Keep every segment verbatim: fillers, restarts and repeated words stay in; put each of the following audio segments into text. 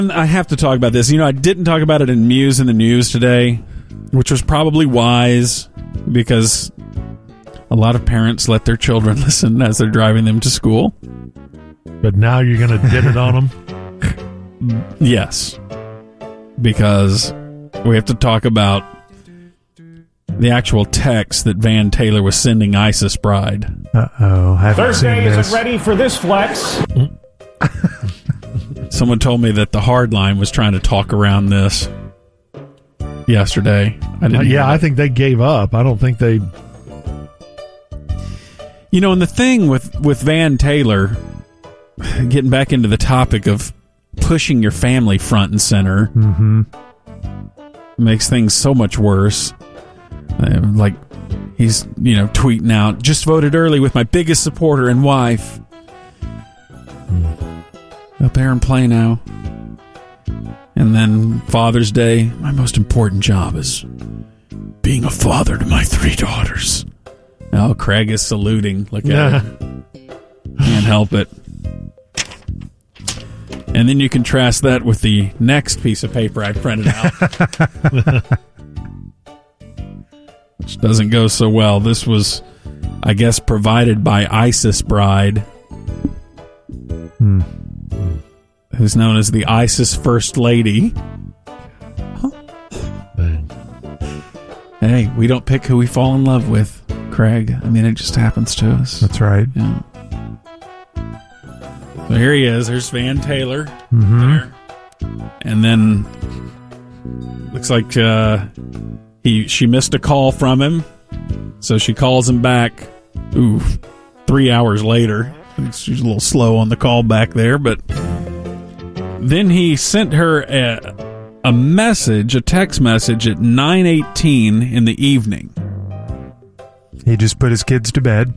I have to talk about this. You know, I didn't talk about it in Muse in the News today, which was probably wise because a lot of parents let their children listen as they're driving them to school. But now you're going to did it on them? Yes. Because we have to talk about the actual text that Van Taylor was sending Isis Bride. Uh-oh. Haven't Thursday seen this. isn't ready for this flex. Someone told me that the Hardline was trying to talk around this yesterday. I didn't Uh, yeah, know I think they gave up. I don't think they... You know, and the thing with, with Van Taylor, getting back into the topic of pushing your family front and center, Mm-hmm. makes things so much worse. Uh, like, he's, you know, tweeting out, just voted early with my biggest supporter and wife. Up there and play now. And then Father's Day, my most important job is being a father to my three daughters. Oh, Craig is saluting. Look at it. Can't help it. And then you contrast that with the next piece of paper I printed out. Which doesn't go so well. This was, I guess, provided by Isis Bride. Hmm. Who's known as the ISIS First Lady. Huh? Hey, we don't pick who we fall in love with, Craig. I mean, it just happens to us. That's right. Yeah. So here he is. There's Van Taylor. Mm-hmm. There. And then looks like uh, he she missed a call from him. So she calls him back. Ooh, three hours later. She's a little slow on the call back there, but then he sent her a, a message, a text message at nine eighteen in the evening. He just put his kids to bed.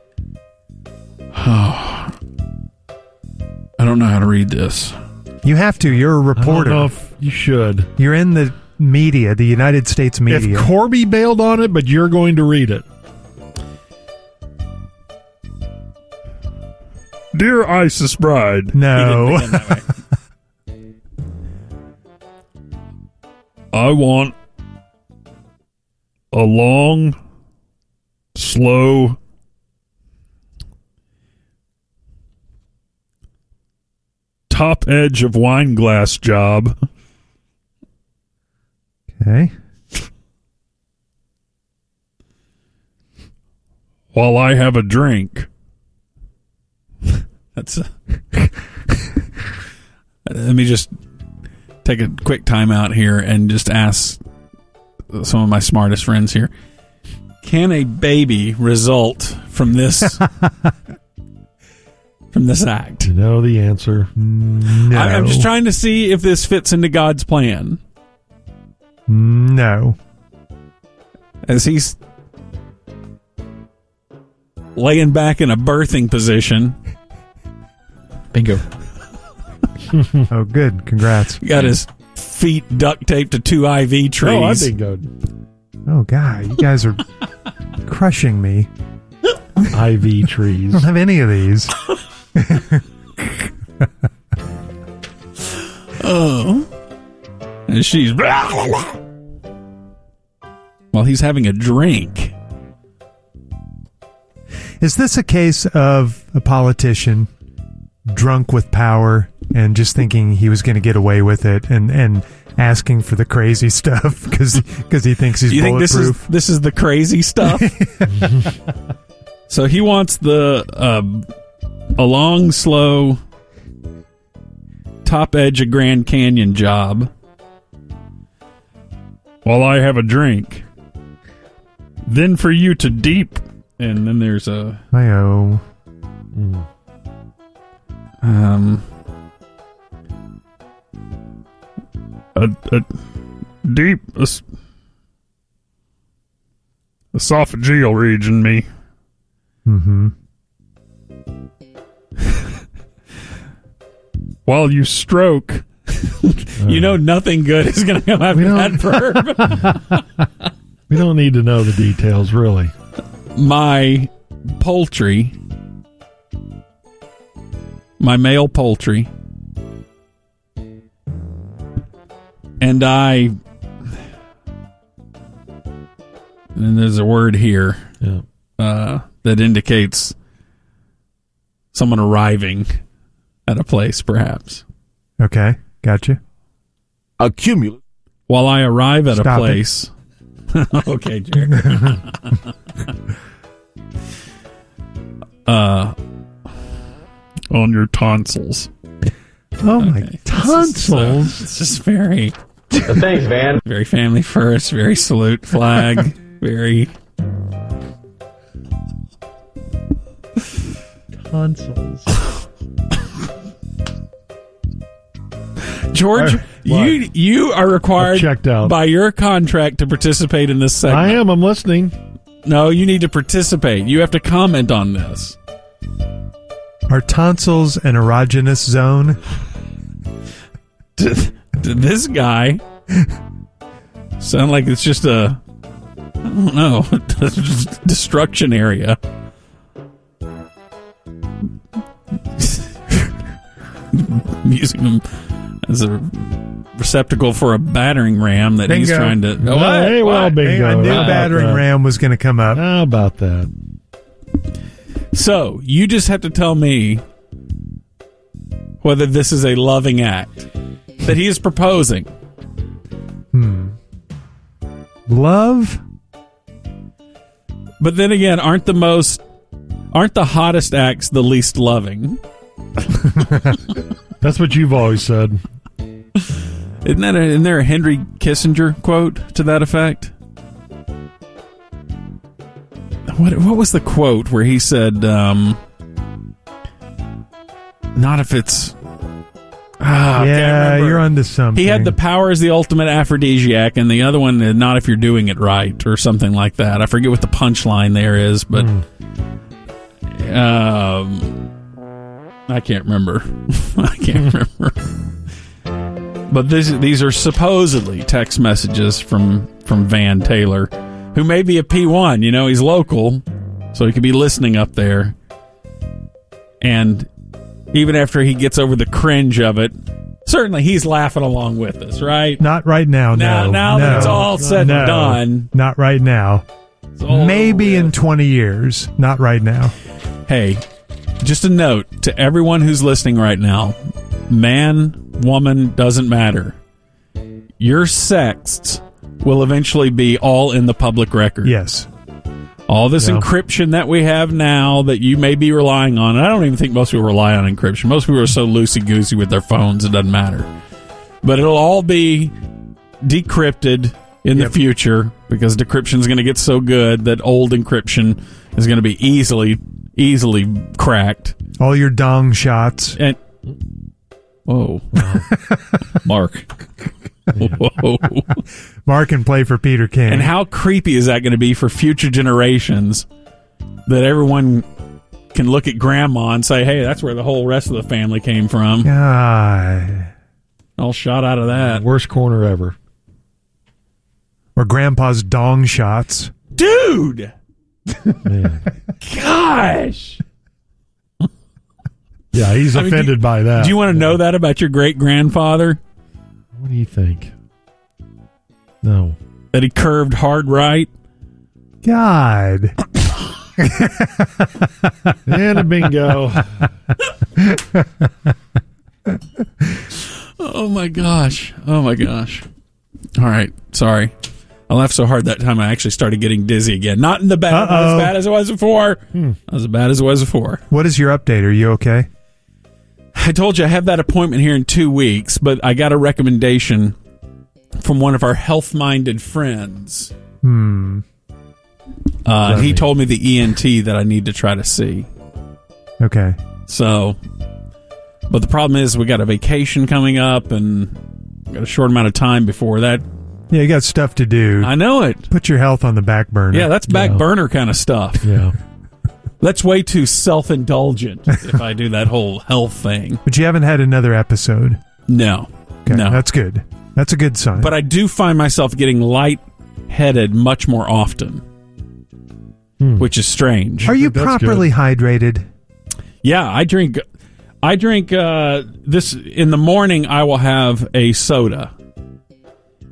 Oh, I don't know how to read this. You have to. You're a reporter. I don't know if you should. You're in the media, the United States media. If Corby bailed on it, but you're going to read it. Dear Isis Bride. No. I want a long, slow, top edge of wine glass job. Okay. While I have a drink. That's a, let me just take a quick time out here and just ask some of my smartest friends here. Can a baby result from this from this act? You know the answer. No. I, I'm just trying to see if this fits into God's plan. No. As he's laying back in a birthing position. Bingo. Oh, good. Congrats. Got his feet duct taped to two I V trees. Oh, I bingoed. Oh, God. You guys are crushing me. I V I trees. don't have any of these. Oh. And she's... While he's having a drink. Is this a case of a politician drunk with power and just thinking he was going to get away with it and, and asking for the crazy stuff because he thinks he's you think bulletproof? this is, this is the crazy stuff? So he wants the um, a long, slow, top edge of Grand Canyon job while I have a drink. Then for you to deep... And then there's a... I-oh. Mm. Um... A, a deep... Es- esophageal region, me. Mm-hmm. While you stroke... you know nothing good is going to come out of that verb. We don't need to know the details, really. My poultry, my male poultry, and I, and there's a word here Yeah. uh, that indicates someone arriving at a place, perhaps. Okay, gotcha. Accumulate. While I arrive at Stop a place. Okay, Jerry. uh, on your tonsils. Oh my Okay. tonsils! It's just very, Thanks, Van. very family first, very salute flag, very. Tonsils. George, Uh, you you are required I've checked out. by your contract to participate in this segment. I am. I'm listening. No, you need to participate. You have to comment on this. Are tonsils an erogenous zone? Did, did this guy sound like it's just a, I don't know, destruction area? Using them as a receptacle for a battering ram that he's Bingo. trying to. No, what? hey, well, What? bingo. Hey, I knew How about battering that? ram was going to come up. How about that? So you just have to tell me whether this is a loving act that he is proposing. Love? But then again, aren't the most, aren't the hottest acts the least loving? That's what you've always said. Isn't that a, isn't there a Henry Kissinger quote to that effect? What what was the quote where he said, um, "Not if it's." Ah, I can't yeah, remember. you're onto something. He had the power as the ultimate aphrodisiac, and the other one, uh, not if you're doing it right, or something like that. I forget what the punchline there is, but um, I can't remember. I can't remember. But this, these are supposedly text messages from, from Van Taylor, who may be a P one. You know, he's local, so he could be listening up there. And even after he gets over the cringe of it, certainly he's laughing along with us, right? Not right now, Now, no. now no. that it's all said No. and done, Not right now. it's all Maybe over in with. twenty years. Not right now. Hey, just a note to everyone who's listening right now: man, woman, doesn't matter. Your sexts will eventually be all in the public record. Yes. All this Yeah. encryption that we have now that you may be relying on, and I don't even think most people rely on encryption. Most people are so loosey-goosey with their phones, it doesn't matter. But it'll all be decrypted in Yep. the future because decryption is going to get so good that old encryption is going to be easily, easily cracked. All your dong shots. And whoa, Mark, whoa. Mark can play for Peter King. And how creepy is that going to be for future generations that everyone can look at grandma and say, hey, that's where the whole rest of the family came from. God. All shot out of that. Worst corner ever. Or grandpa's dong shots. Dude! Man. Gosh! Yeah, he's I mean, offended do- by that. Do you want to know that about your great-grandfather? What do you think? No. That he curved hard right? God. And a bingo. Oh, my gosh. Oh, my gosh. All right. Sorry. I laughed so hard that time I actually started getting dizzy again. Not in the bad, not Uh-oh. as bad as it was before. Not as bad as it was before. What is your update? Are you okay? I told you I have that appointment here in two weeks, but I got a recommendation from one of our health-minded friends. Hmm. Uh, he me. told me the E N T that I need to try to see. Okay. So, but the problem is we got a vacation coming up and got a short amount of time before that. Yeah, you got stuff to do. I know it. Put your health on the back burner. Yeah, that's back Yeah. burner kind of stuff. Yeah. That's way too self-indulgent if I do that whole health thing. But you haven't had another episode. No. Okay, No. that's good. That's a good sign. But I do find myself getting light-headed much more often, Hmm. which is strange. Are you That's properly hydrated? Yeah, I drink. I drink uh, this in the morning. I will have a soda,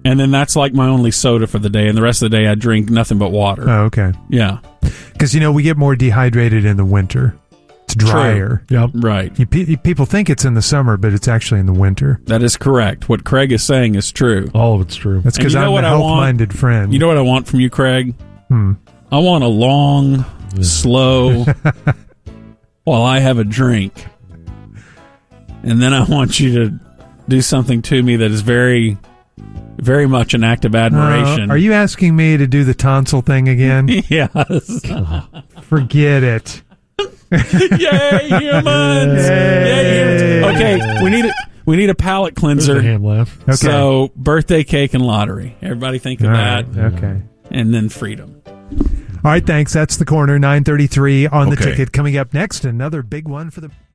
And then that's like my only soda for the day, and the rest of the day I drink nothing but water. Oh, okay. Yeah. Because, you know, we get more dehydrated in the winter. It's drier. Yep. Right. You, pe- people think it's in the summer, but it's actually in the winter. That is correct. What Craig is saying is true. All of it's true. That's And because you know I'm what a I want? health-minded friend. You know what I want from you, Craig? Hmm. I want a long, slow, while I have a drink. And then I want you to do something to me that is very, very much an act of admiration. Uh, are you asking me to do the tonsil thing again? Yes. Forget it. Yay, humans! Yay, humans! Okay, we need a, we need a palate There's cleanser. a hand laugh. Okay. So, birthday cake and lottery. Everybody think of All that. right. Okay. And then freedom. All right, thanks. That's the corner. nine thirty-three on the Okay. ticket. Coming up next, another big one for the...